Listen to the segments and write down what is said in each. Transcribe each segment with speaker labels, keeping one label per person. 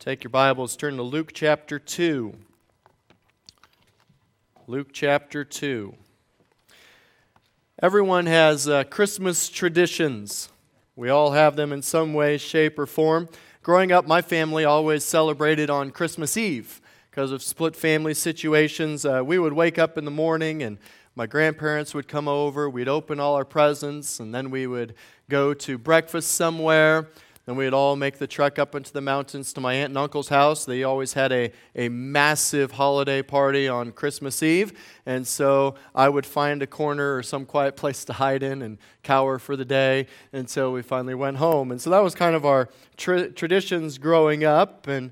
Speaker 1: Take your Bibles, turn to Luke chapter 2. Luke chapter 2. Everyone has Christmas traditions. We all have them in some way, shape, or form. Growing up, my family always celebrated on Christmas Eve. Because of split family situations, we would wake up in the morning and my grandparents would come over. We'd open all our presents, and then we would go to breakfast somewhere. Then we'd all make the trek up into the mountains to my aunt and uncle's house. They always had a massive holiday party on Christmas Eve. And so I would find a corner or some quiet place to hide in and cower for the day until we finally went home. And so that was kind of our traditions growing up. And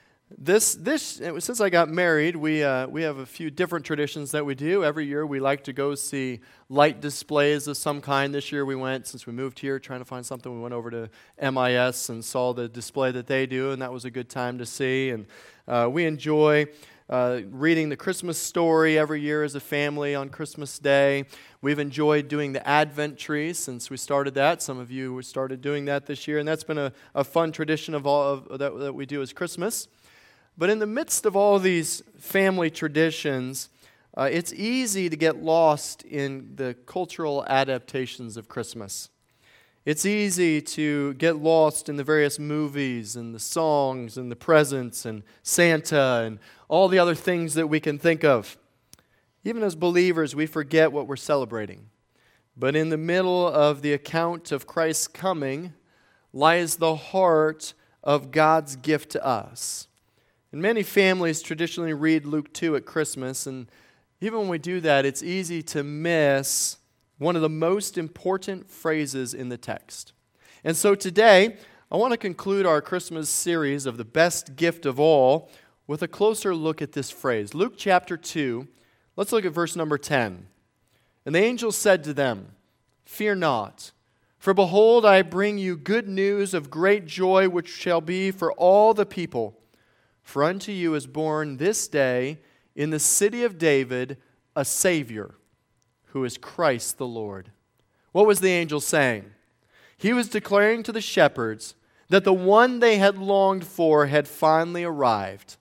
Speaker 1: this since I got married, we have a few different traditions that we do. Every year we like to go see light displays of some kind. This year we went, since we moved here, trying to find something. We went over to MIS and saw the display that they do, and that was a good time to see. And we enjoy reading the Christmas story every year as a family on Christmas Day. We've enjoyed doing the Advent tree since we started that. Some of you started doing that this year, and that's been a fun tradition that we do as Christmas. But in the midst of all these family traditions, it's easy to get lost in the cultural adaptations of Christmas. It's easy to get lost in the various movies and the songs and the presents and Santa and all the other things that we can think of. Even as believers, we forget what we're celebrating. But in the middle of the account of Christ's coming lies the heart of God's gift to us. And many families traditionally read Luke 2 at Christmas, and even when we do that, it's easy to miss one of the most important phrases in the text. And so today, I want to conclude our Christmas series of the best gift of all with a closer look at this phrase. Luke chapter 2, let's look at verse number 10. And the angel said to them, "Fear not, for behold, I bring you good news of great joy, which shall be for all the people. For unto you is born this day in the city of David a Savior, who is Christ the Lord." What was the angel saying? He was declaring to the shepherds that the one they had longed for had finally arrived.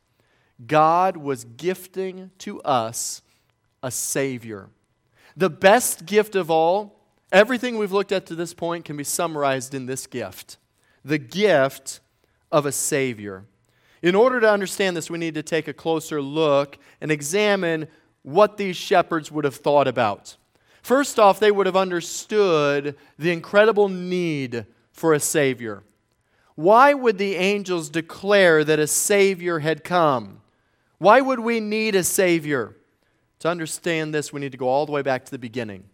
Speaker 1: God was gifting to us a Savior. The best gift of all, everything we've looked at to this point can be summarized in this gift. The gift of a Savior. In order to understand this, we need to take a closer look and examine what these shepherds would have thought about. First off, they would have understood the incredible need for a Savior. Why would the angels declare that a Savior had come? Why would we need a Savior? To understand this, we need to go all the way back to the beginning.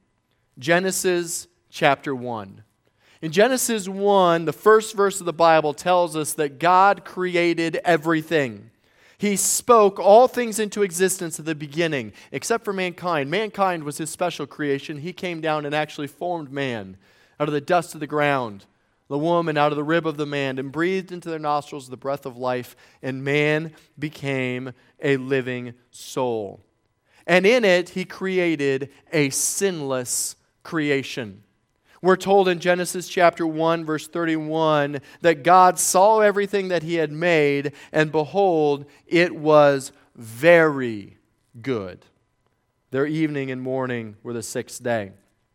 Speaker 1: Genesis chapter 1. In Genesis 1, the first verse of the Bible tells us that God created everything. He spoke all things into existence at the beginning, except for mankind. Mankind was His special creation. He came down and actually formed man out of the dust of the ground, the woman out of the rib of the man, and breathed into their nostrils the breath of life, and man became a living soul. And in it, He created a sinless creation. We're told in Genesis chapter 1, verse 31, that God saw everything that He had made, and behold, it was very good. Their evening and morning were the sixth day.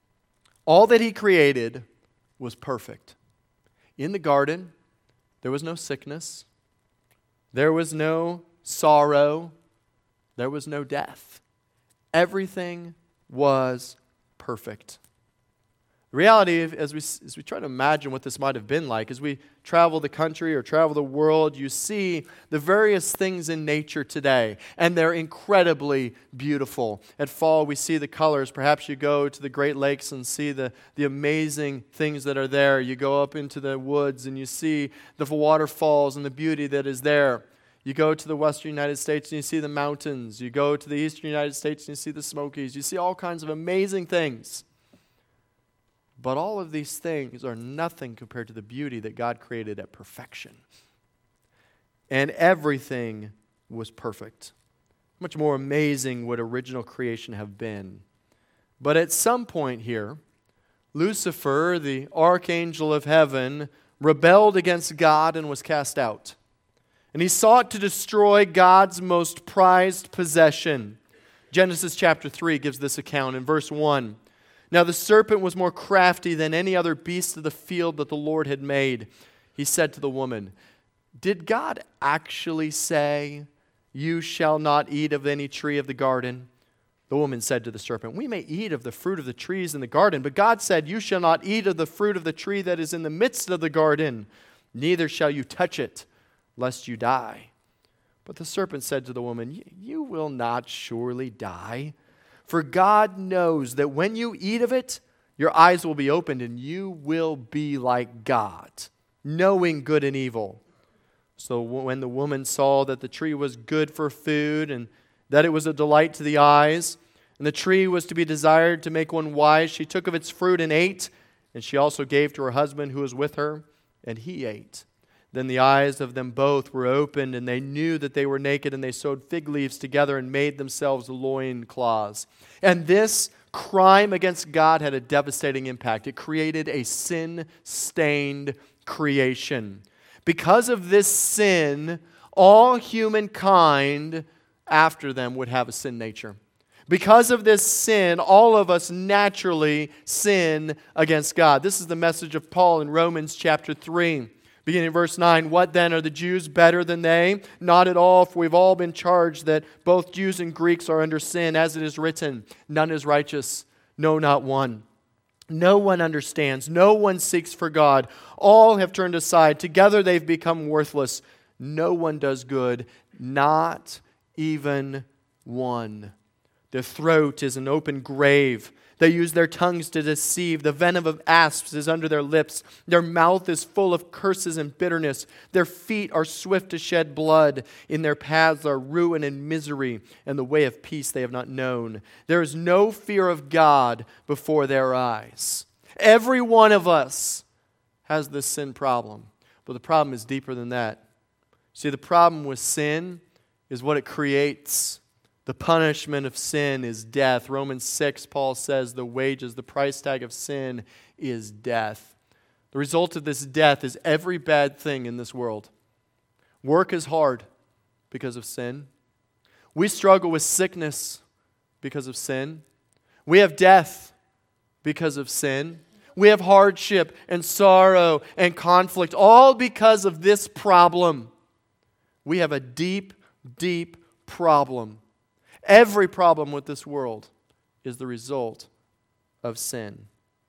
Speaker 1: All that He created was perfect. In the garden, there was no sickness. There was no sorrow. There was no death. Everything was perfect. The reality, as we try to imagine what this might have been like, as we travel the country or travel the world, you see the various things in nature today, and they're incredibly beautiful. At fall, we see the colors. Perhaps you go to the Great Lakes and see the amazing things that are there. You go up into the woods and you see the waterfalls and the beauty that is there. You go to the western United States and you see the mountains. You go to the eastern United States and you see the Smokies. You see all kinds of amazing things. But all of these things are nothing compared to the beauty that God created at perfection. And everything was perfect. How much more amazing would original creation have been? But at some point here, Lucifer, the archangel of heaven, rebelled against God and was cast out. And he sought to destroy God's most prized possession. Genesis chapter 3 gives this account in verse 1. Now the serpent was more crafty than any other beast of the field that the Lord had made. He said to the woman, "Did God actually say, 'You shall not eat of any tree of the garden'?" The woman said to the serpent, "We may eat of the fruit of the trees in the garden, but God said, 'You shall not eat of the fruit of the tree that is in the midst of the garden, neither shall you touch it, lest you die.' But the serpent said to the woman, 'You will not surely die. For God knows that when you eat of it, your eyes will be opened and you will be like God, knowing good and evil.' So when the woman saw that the tree was good for food and that it was a delight to the eyes, and the tree was to be desired to make one wise, she took of its fruit and ate, and she also gave to her husband who was with her, and he ate. Then the eyes of them both were opened, and they knew that they were naked, and they sewed fig leaves together and made themselves loincloths." And this crime against God had a devastating impact. It created a sin-stained creation. Because of this sin, all humankind after them would have a sin nature. Because of this sin, all of us naturally sin against God. This is the message of Paul in Romans chapter 3. Beginning in verse 9, "What then, are the Jews better than they? Not at all, for we've all been charged that both Jews and Greeks are under sin, as it is written, 'None is righteous, no, not one. No one understands, no one seeks for God. All have turned aside, together they've become worthless. No one does good, not even one. Their throat is an open grave. They use their tongues to deceive. The venom of asps is under their lips. Their mouth is full of curses and bitterness. Their feet are swift to shed blood. In their paths are ruin and misery, and the way of peace they have not known. There is no fear of God before their eyes." Every one of us has this sin problem. But the problem is deeper than that. See, the problem with sin is what it creates. The punishment of sin is death. Romans 6, Paul says, the wages, the price tag of sin is death. The result of this death is every bad thing in this world. Work is hard because of sin. We struggle with sickness because of sin. We have death because of sin. We have hardship and sorrow and conflict, all because of this problem. We have a deep, deep problem. Every problem with this world is the result of sin.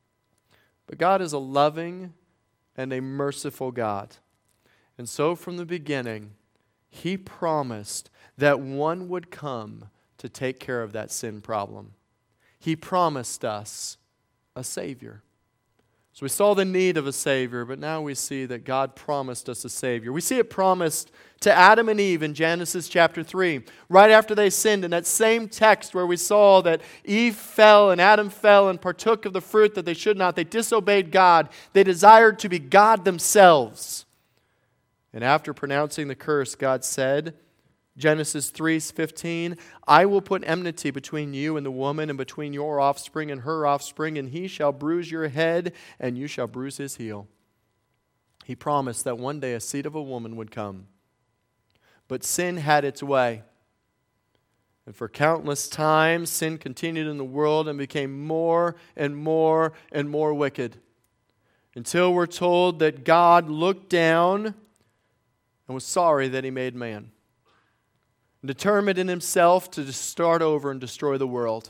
Speaker 1: But God is a loving and a merciful God. And so from the beginning, He promised that one would come to take care of that sin problem. He promised us a Savior. So we saw the need of a Savior, but now we see that God promised us a Savior. We see it promised to Adam and Eve in Genesis chapter 3. Right after they sinned, in that same text where we saw that Eve fell and Adam fell and partook of the fruit that they should not. They disobeyed God. They desired to be God themselves. And after pronouncing the curse, God said, Genesis 3:15, "I will put enmity between you and the woman, and between your offspring and her offspring, and he shall bruise your head, and you shall bruise his heel." He promised that one day a seed of a woman would come. But sin had its way. And for countless times, sin continued in the world and became more and more and more wicked. Until we're told that God looked down and was sorry that He made man. Determined in Himself to start over and destroy the world.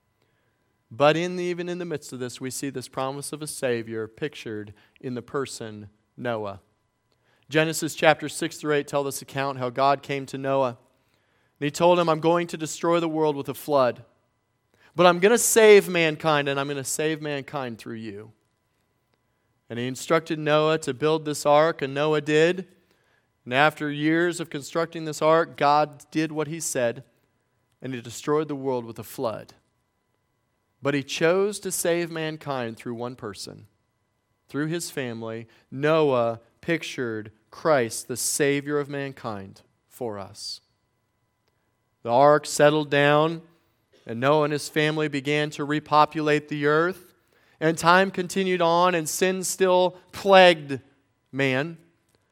Speaker 1: But even in the midst of this, we see this promise of a Savior pictured in the person Noah. Genesis chapter 6 through 8 tell this account how God came to Noah. And He told him, "I'm going to destroy the world with a flood. But I'm going to save mankind, and I'm going to save mankind through you." And He instructed Noah to build this ark, and Noah did. And after years of constructing this ark, God did what He said, and He destroyed the world with a flood. But He chose to save mankind through one person, through his family. Noah pictured Christ, the Savior of mankind, for us. The ark settled down, and Noah and his family began to repopulate the earth. And time continued on, and sin still plagued man.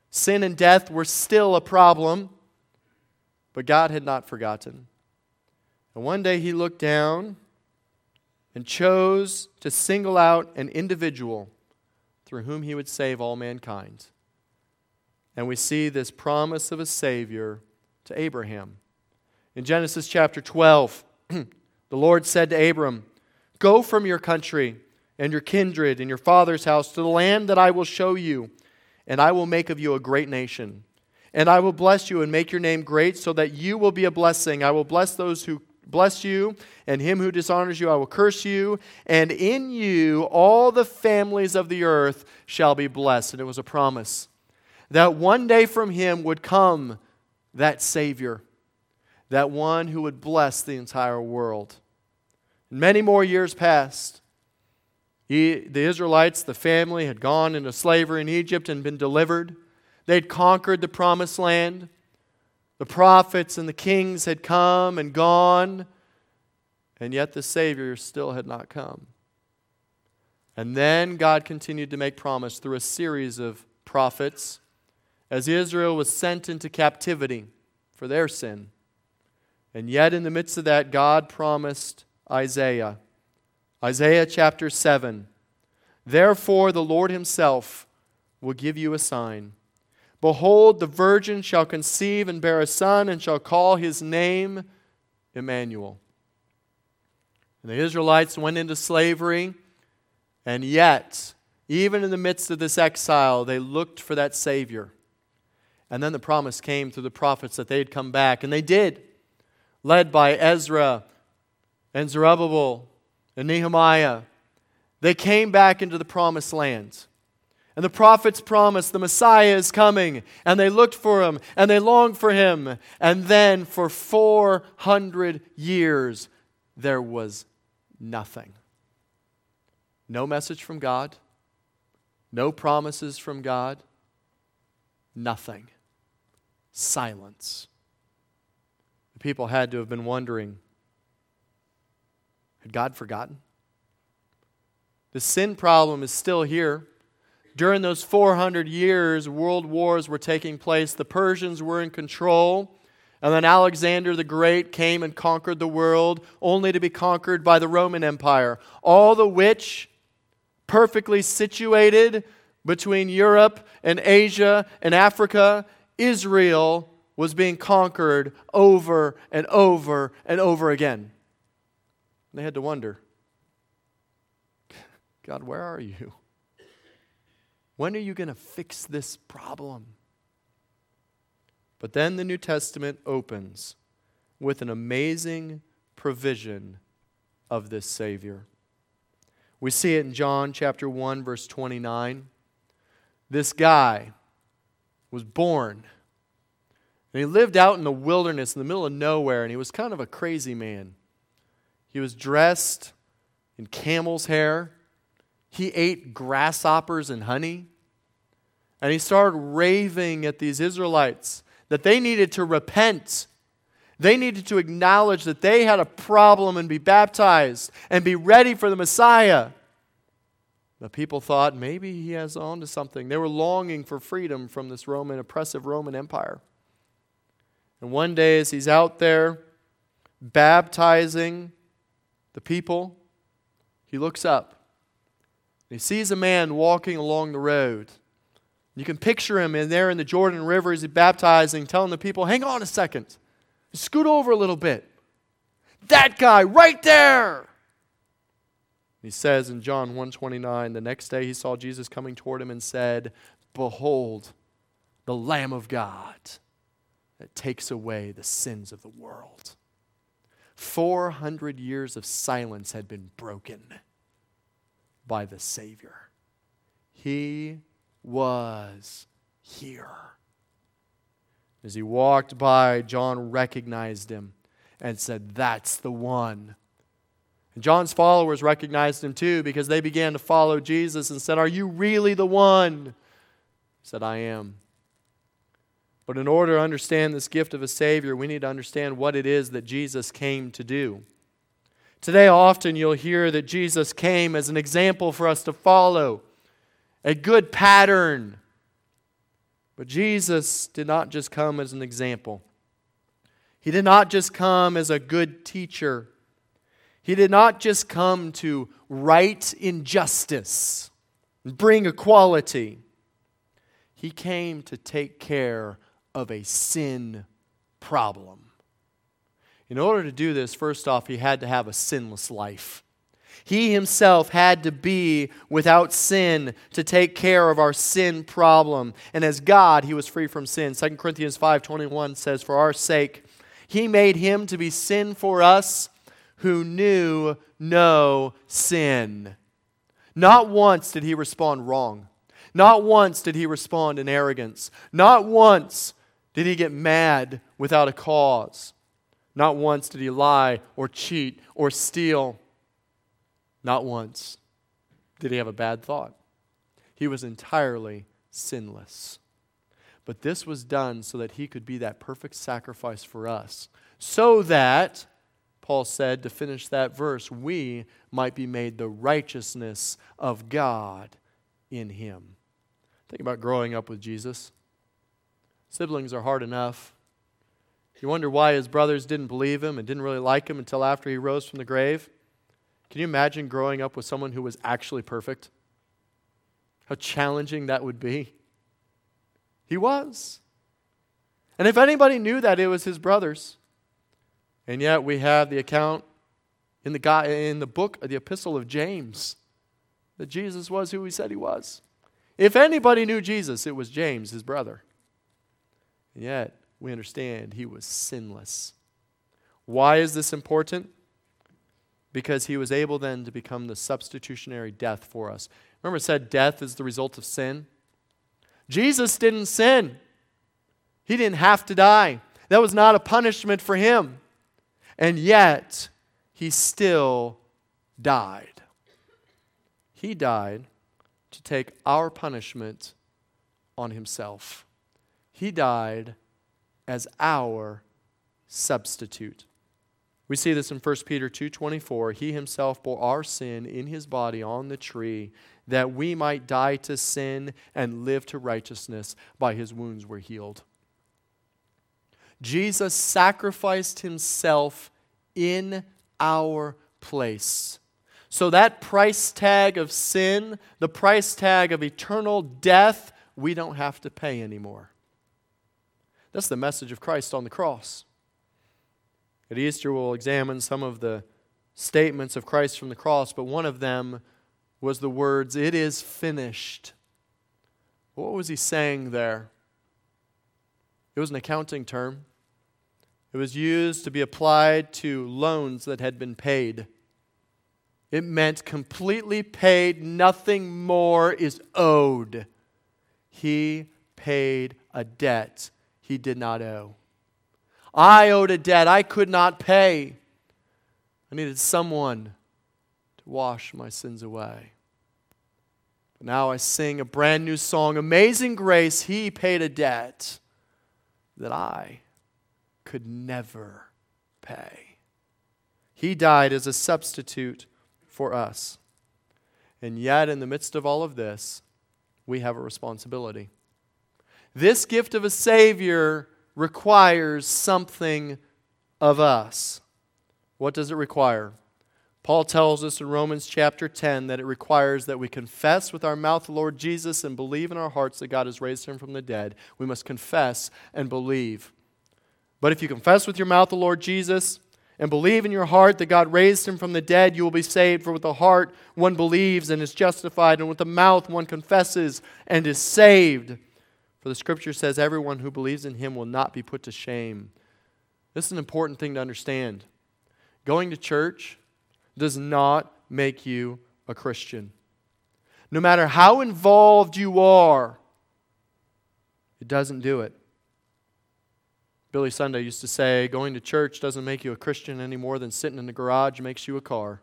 Speaker 1: Sin and death were still a problem, but God had not forgotten. And one day he looked down and chose to single out an individual through whom he would save all mankind. And we see this promise of a Savior to Abraham. In Genesis chapter 12, the Lord said to Abram, "Go from your country and your kindred and your father's house to the land that I will show you, and I will make of you a great nation. And I will bless you and make your name great so that you will be a blessing. I will bless those who bless you, and him who dishonors you I will curse you. And in you all the families of the earth shall be blessed." And it was a promise that one day from him would come that Savior, that one who would bless the entire world. Many more years passed. The Israelites, the family, had gone into slavery in Egypt and been delivered. They'd conquered the promised land. The prophets and the kings had come and gone, and yet the Savior still had not come. And then God continued to make promise through a series of prophets as Israel was sent into captivity for their sin. And yet in the midst of that, God promised Isaiah chapter 7, "Therefore the Lord himself will give you a sign. Behold, the virgin shall conceive and bear a son, and shall call his name Emmanuel." And the Israelites went into slavery, and yet, even in the midst of this exile, they looked for that Savior. And then the promise came through the prophets that they'd come back, and they did, led by Ezra and Zerubbabel and Nehemiah. They came back into the promised land. And the prophets promised the Messiah is coming. And they looked for him. And they longed for him. And then for 400 years, there was nothing. No message from God. No promises from God. Nothing. Silence. The people had to have been wondering, had God forgotten? The sin problem is still here. During those 400 years, world wars were taking place. The Persians were in control. And then Alexander the Great came and conquered the world, only to be conquered by the Roman Empire. All the which, perfectly situated between Europe and Asia and Africa, Israel was being conquered over and over and over again. And they had to wonder, God, where are you? When are you going to fix this problem? But then the New Testament opens with an amazing provision of this Savior. We see it in John chapter 1, verse 29. This guy was born, and he lived out in the wilderness in the middle of nowhere, and he was kind of a crazy man. He was dressed in camel's hair. He ate grasshoppers and honey. And he started raving at these Israelites that they needed to repent. They needed to acknowledge that they had a problem and be baptized and be ready for the Messiah. The people thought maybe he has on to something. They were longing for freedom from this oppressive Roman Empire. And one day as he's out there baptizing the people, he looks up. He sees a man walking along the road. You can picture him in there in the Jordan River as he's baptizing, telling the people, hang on a second. Scoot over a little bit. That guy right there. He says in John 1:29, the next day he saw Jesus coming toward him and said, "Behold, the Lamb of God that takes away the sins of the world." 400 years of silence had been broken by the Savior. He was here. As he walked by, John recognized him and said, "That's the one." And John's followers recognized him too, because they began to follow Jesus and said, "Are you really the one?" He said, "I am." But in order to understand this gift of a Savior, we need to understand what it is that Jesus came to do. Today, often you'll hear that Jesus came as an example for us to follow, a good pattern. But Jesus did not just come as an example. He did not just come as a good teacher. He did not just come to right injustice and bring equality. He came to take care of a sin problem. In order to do this, first off, he had to have a sinless life. He himself had to be without sin to take care of our sin problem. And as God, he was free from sin. 2 Corinthians 5:21 says, "For our sake, he made him to be sin for us who knew no sin." Not once did he respond wrong. Not once did he respond in arrogance. Not once did he get mad without a cause. Not once did he lie or cheat or steal. Not once did he have a bad thought. He was entirely sinless. But this was done so that he could be that perfect sacrifice for us. So that, Paul said, to finish that verse, we might be made the righteousness of God in him. Think about growing up with Jesus. Siblings are hard enough. You wonder why his brothers didn't believe him and didn't really like him until after he rose from the grave. Can you imagine growing up with someone who was actually perfect? How challenging that would be. He was. And if anybody knew that, it was his brothers. And yet we have the account in the book of the Epistle of James that Jesus was who he said he was. If anybody knew Jesus, it was James, his brother. And yet we understand he was sinless. Why is this important? Because he was able then to become the substitutionary death for us. Remember it said death is the result of sin? Jesus didn't sin. He didn't have to die. That was not a punishment for him. And yet, he still died. He died to take our punishment on himself. He died as our substitute. We see this in 1 Peter 2:24. He himself bore our sin in his body on the tree, that we might die to sin and live to righteousness. By his wounds we're healed. Jesus sacrificed himself in our place. So that price tag of sin, the price tag of eternal death, we don't have to pay anymore. That's the message of Christ on the cross. At Easter, we'll examine some of the statements of Christ from the cross, but one of them was the words, "It is finished." What was he saying there? It was an accounting term. It was used to be applied to loans that had been paid. It meant completely paid, nothing more is owed. He paid a debt he did not owe. I owed a debt I could not pay. I needed someone to wash my sins away. But now I sing a brand new song, Amazing Grace. He paid a debt that I could never pay. He died as a substitute for us. And yet, in the midst of all of this, we have a responsibility. This gift of a Savior requires something of us. What does it require? Paul tells us in Romans chapter 10 that it requires that we confess with our mouth the Lord Jesus and believe in our hearts that God has raised him from the dead. We must confess and believe. But if you confess with your mouth the Lord Jesus and believe in your heart that God raised him from the dead, you will be saved. For with the heart one believes and is justified, and with the mouth one confesses and is saved. For the Scripture says, everyone who believes in him will not be put to shame. This is an important thing to understand. Going to church does not make you a Christian. No matter how involved you are, it doesn't do it. Billy Sunday used to say, going to church doesn't make you a Christian any more than sitting in the garage makes you a car.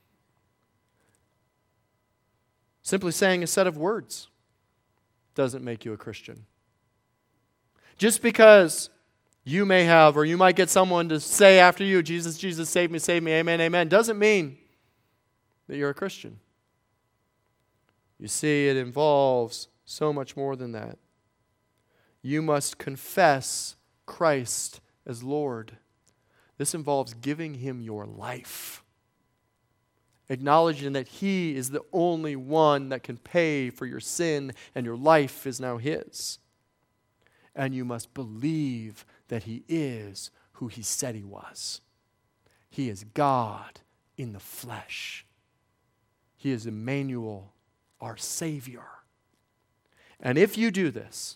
Speaker 1: Simply saying a set of words doesn't make you a Christian. Just because you may have, or you might get someone to say after you, Jesus, Jesus, save me, amen, amen, doesn't mean that you're a Christian. You see, it involves so much more than that. You must confess Christ as Lord. This involves giving Him your life, acknowledging that He is the only one that can pay for your sin and your life is now His. And you must believe that He is who He said He was. He is God in the flesh. He is Emmanuel, our Savior. And if you do this,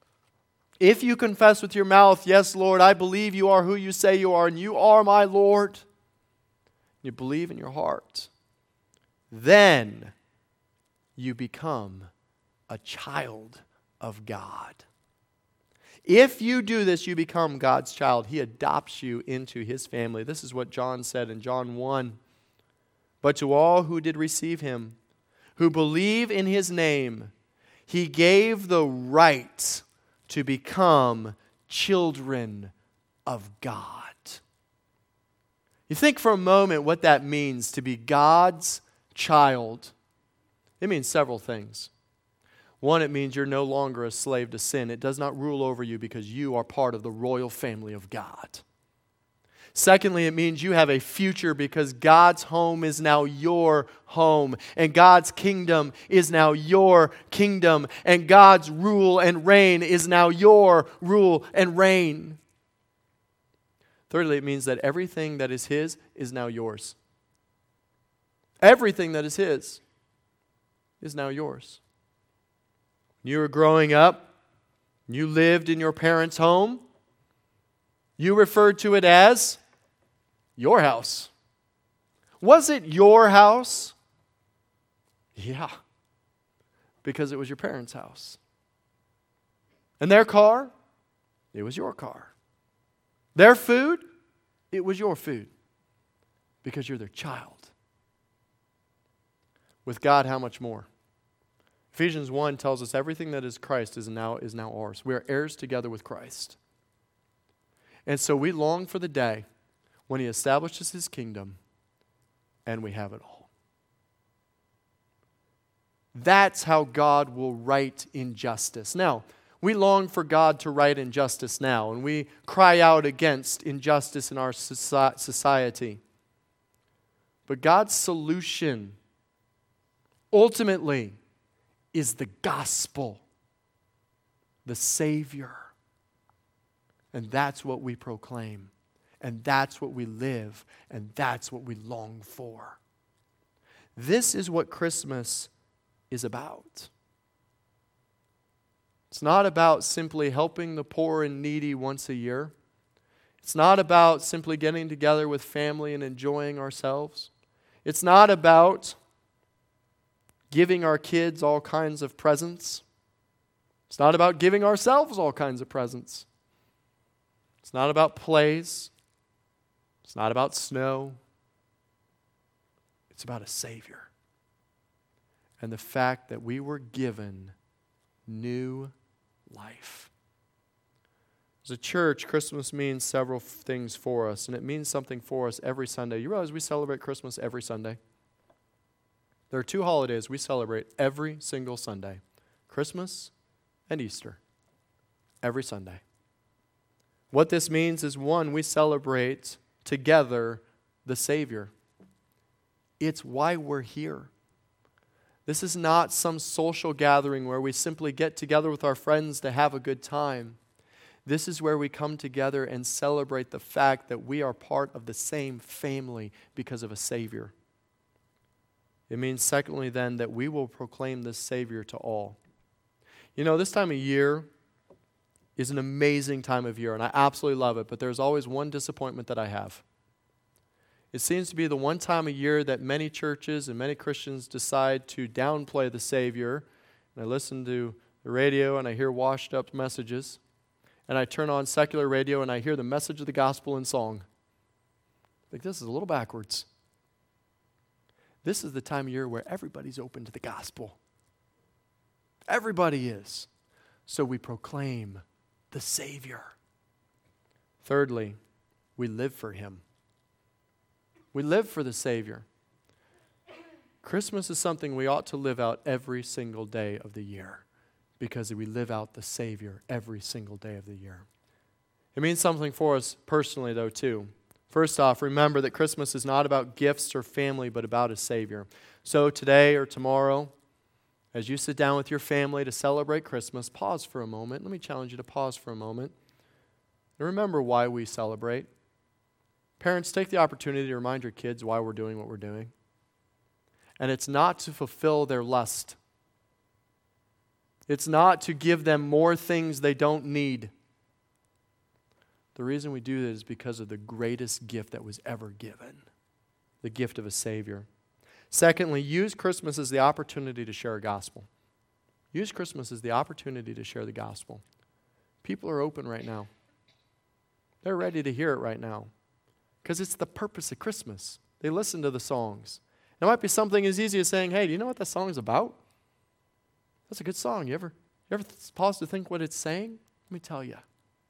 Speaker 1: if you confess with your mouth, yes, Lord, I believe you are who you say you are, and you are my Lord, you believe in your heart, then you become a child of God. If you do this, you become God's child. He adopts you into His family. This is what John said in John 1. But to all who did receive Him, who believe in His name, He gave the right to become children of God. You think for a moment what that means to be God's child. It means several things. One, it means you're no longer a slave to sin. It does not rule over you because you are part of the royal family of God. Secondly, it means you have a future because God's home is now your home, and God's kingdom is now your kingdom, and God's rule and reign is now your rule and reign. Thirdly, it means that everything that is His is now yours. Everything that is His is now yours. You were growing up, you lived in your parents' home, you referred to it as your house. Was it your house? Yeah, because it was your parents' house. And their car? It was your car. Their food? It was your food, because you're their child. With God, how much more? Ephesians 1 tells us everything that is Christ is now ours. We are heirs together with Christ. And so we long for the day when He establishes His kingdom and we have it all. That's how God will right injustice. Now, we long for God to right injustice now, and we cry out against injustice in our society. But God's solution ultimately is the gospel, the Savior. And that's what we proclaim, and that's what we live, and that's what we long for. This is what Christmas is about. It's not about simply helping the poor and needy once a year. It's not about simply getting together with family and enjoying ourselves. It's not about giving our kids all kinds of presents. It's not about giving ourselves all kinds of presents. It's not about plays. It's not about snow. It's about a Savior. And the fact that we were given new life. As a church, Christmas means several things for us, and it means something for us every Sunday. You realize we celebrate Christmas every Sunday? There are two holidays we celebrate every single Sunday: Christmas and Easter. Every Sunday. What this means is, one, we celebrate together the Savior. It's why we're here. This is not some social gathering where we simply get together with our friends to have a good time. This is where we come together and celebrate the fact that we are part of the same family because of a Savior. It means, secondly, then, that we will proclaim this Savior to all. You know, this time of year is an amazing time of year, and I absolutely love it, but there's always one disappointment that I have. It seems to be the one time of year that many churches and many Christians decide to downplay the Savior. And I listen to the radio and I hear washed up messages. And I turn on secular radio and I hear the message of the gospel in song. Like, this is a little backwards. This is the time of year where everybody's open to the gospel. Everybody is. So we proclaim the Savior. Thirdly, we live for Him. We live for the Savior. Christmas is something we ought to live out every single day of the year because we live out the Savior every single day of the year. It means something for us personally, though, too. First off, remember that Christmas is not about gifts or family, but about a Savior. So today or tomorrow, as you sit down with your family to celebrate Christmas, pause for a moment. Let me challenge you to pause for a moment and remember why we celebrate. Parents, take the opportunity to remind your kids why we're doing what we're doing. And it's not to fulfill their lust. It's not to give them more things they don't need. The reason we do this is because of the greatest gift that was ever given, the gift of a Savior. Secondly, use Christmas as the opportunity to share a gospel. Use Christmas as the opportunity to share the gospel. People are open right now. They're ready to hear it right now because it's the purpose of Christmas. They listen to the songs. It might be something as easy as saying, hey, do you know what that song is about? That's a good song. You ever pause to think what it's saying? Let me tell you.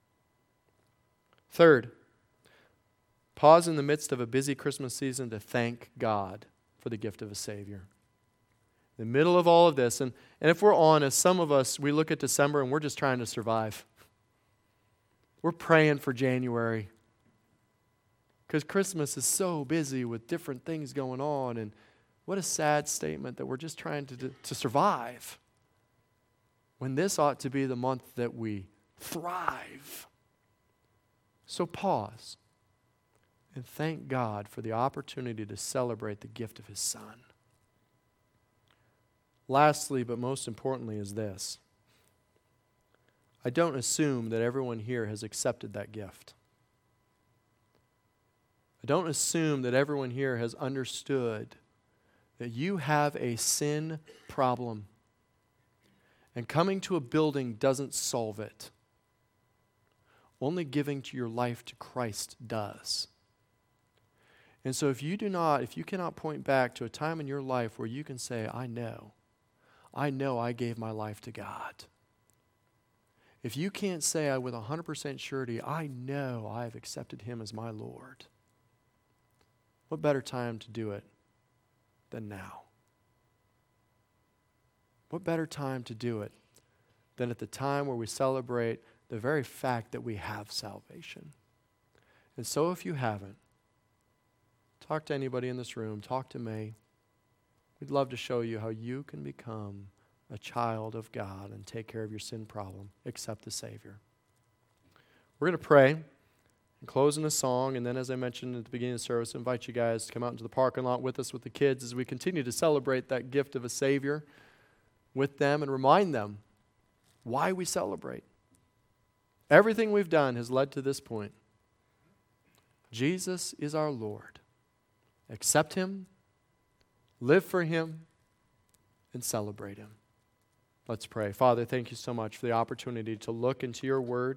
Speaker 1: Third, pause in the midst of a busy Christmas season to thank God for the gift of a Savior. In the middle of all of this, and if we're honest, some of us, we look at December and we're just trying to survive. We're praying for January because Christmas is so busy with different things going on, and what a sad statement that we're just trying to survive when this ought to be the month that we thrive. So pause and thank God for the opportunity to celebrate the gift of His Son. Lastly, but most importantly, is this. I don't assume that everyone here has accepted that gift. I don't assume that everyone here has understood that you have a sin problem. And coming to a building doesn't solve it. Only giving to your life to Christ does. And so if you cannot point back to a time in your life where you can say, I know I gave my life to God. If you can't say with 100% surety, I know I have accepted Him as my Lord, what better time to do it than now? What better time to do it than at the time where we celebrate the very fact that we have salvation? And so if you haven't, talk to anybody in this room, talk to me. We'd love to show you how you can become a child of God and take care of your sin problem. Accept the Savior. We're going to pray and close in a song, and then as I mentioned at the beginning of the service, I invite you guys to come out into the parking lot with us with the kids as we continue to celebrate that gift of a Savior with them and remind them why we celebrate. Everything we've done has led to this point. Jesus is our Lord. Accept Him, live for Him, and celebrate Him. Let's pray. Father, thank you so much for the opportunity to look into your word.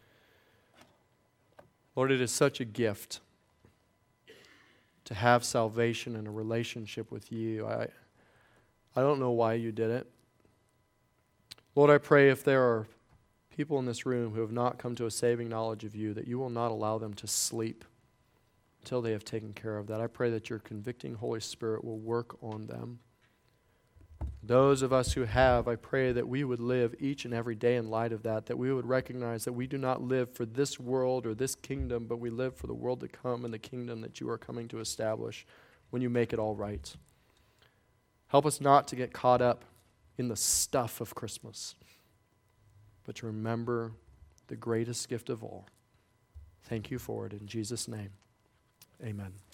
Speaker 1: Lord, it is such a gift to have salvation and a relationship with you. I don't know why you did it. Lord, I pray if there are people in this room who have not come to a saving knowledge of you, that you will not allow them to sleep until they have taken care of that. I pray that your convicting Holy Spirit will work on them. Those of us who have, I pray that we would live each and every day in light of that we would recognize that we do not live for this world or this kingdom, but we live for the world to come and the kingdom that you are coming to establish when you make it all right. Help us not to get caught up in the stuff of Christmas, but to remember the greatest gift of all. Thank you for it in Jesus' name. Amen.